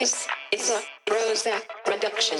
This is a Prozac production.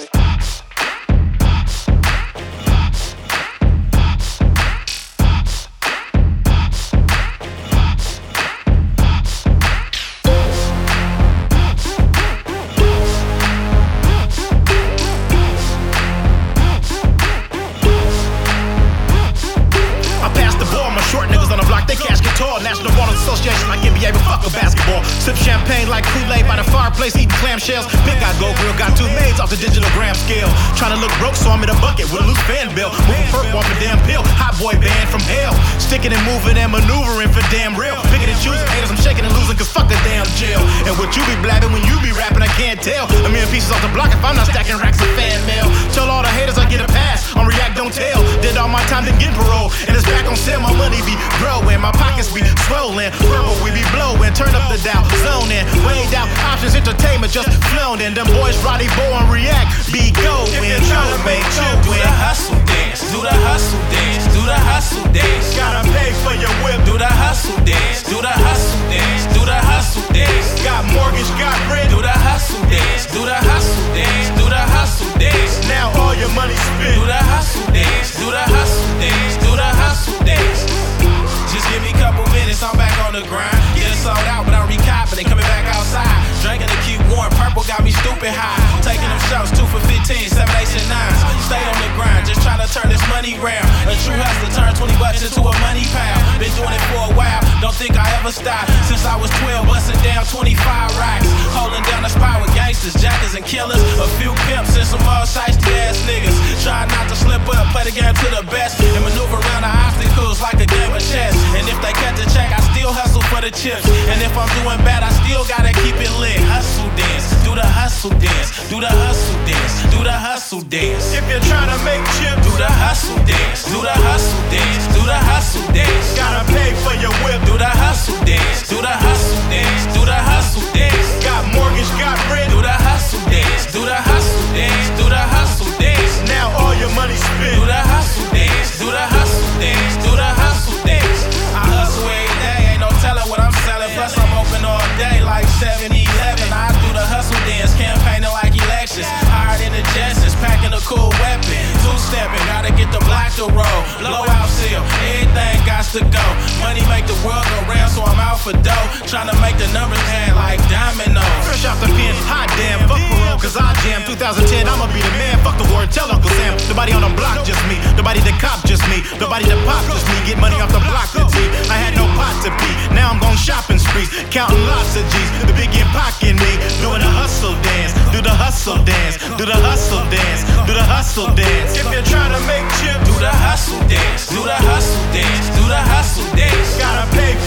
National Ball Association like NBA, but fuck a basketball. Sip champagne like Kool-Aid by the fireplace, eating clamshells. Big guy go grill, got 2 maids off the digital gram scale. Trying to look broke, so I'm in a bucket with a loose fan bill. Moving perp off a damn pill, hot boy band from hell. Sticking and moving and maneuvering for damn real. Picking and choosing haters, I'm shaking and losing, cause fuck the damn jail. And what you be blabbing when you be rapping, I can't tell. A million pieces off the block if I'm not stacking racks of fan mail. Tell all the haters I get a pass, on react, don't tell. Did all my time, then get parole. And it's back on sale, my money be growing, my pockets be swollen, purple we be blowing, turn up the dial, zoning, weighed out, options, entertainment just flown in. Them boys Roddy Bo and React be going. If you're trying to make you do the hustle dance, do the hustle dance, do the hustle dance. Gotta pay for your whip, do the hustle dance, do the hustle dance, do the hustle dance. Got mortgage, got rent, do the hustle dance, do the hustle dance, do the hustle dance. Now all your money spent, do the hustle dance, do the hustle dance, do the hustle dance. Just give me a couple minutes, I'm back on the grind. Get it sold out, but I'm recapping, coming back outside. Drinking to keep warm, purple got me stupid high. Taking them shots, 2 for 15, 7, 8, and 9s. Stay on the grind, just trying to turn this money round. A true hustler turn 20 bucks into a money pile. Been doing it for a while, don't think I ever stop. Since I was 12, busting down 25 racks. Holding down the spot with gangsters, jackers, and killers. A few pimps and some all shiesty ass niggas. Trying not to slip up, play the game to the best. And maneuver around the obstacles like a game of chess. And if they cut the check, I still hustle for the chips. And if I'm doing bad, I still gotta keep it lit. Hustle dance, do the hustle dance, do the hustle dance, do the hustle dance. If you're trying to make chips, do the hustle dance, do the hustle dance, do the hustle dance. Gotta pay for your whip, do the hustle dance, do the hustle dance, do the hustle dance. Got mortgage, got rent, do the hustle dance, do the hustle dance, do the hustle dance. Now all your money spent, do the hustle dance, do the hustle dance, do the hustle dance. I hustle every day, ain't no telling what I'm selling. Plus I'm open all day like 7-Eleven. I do the hustle dance, campaigning like elections. Hired in the Jetsons, packing a cool weapon. 2-stepping, gotta get the block to roll. Blowout seal, everything got to go. Money make the world go round, so I'm out for dough. Trying to make the numbers add like dominoes. Fresh off the pen, hot damn, fuck parole, cause I jam. 2010, I'ma be the man, fuck the word, tell Uncle Sam. Nobody on the block, just me. Nobody to cop, just me. Nobody to pop, just me. Get money off the block to T. I had no pot to pee. Now I'm gon' shopping sprees, counting lots of G's. The big in pocket me, doing the hustle dance. Do the hustle dance, do the hustle dance, do the hustle dance. If you're trying to make chips, do the hustle dance, do the hustle dance, do the hustle dance. Gotta pay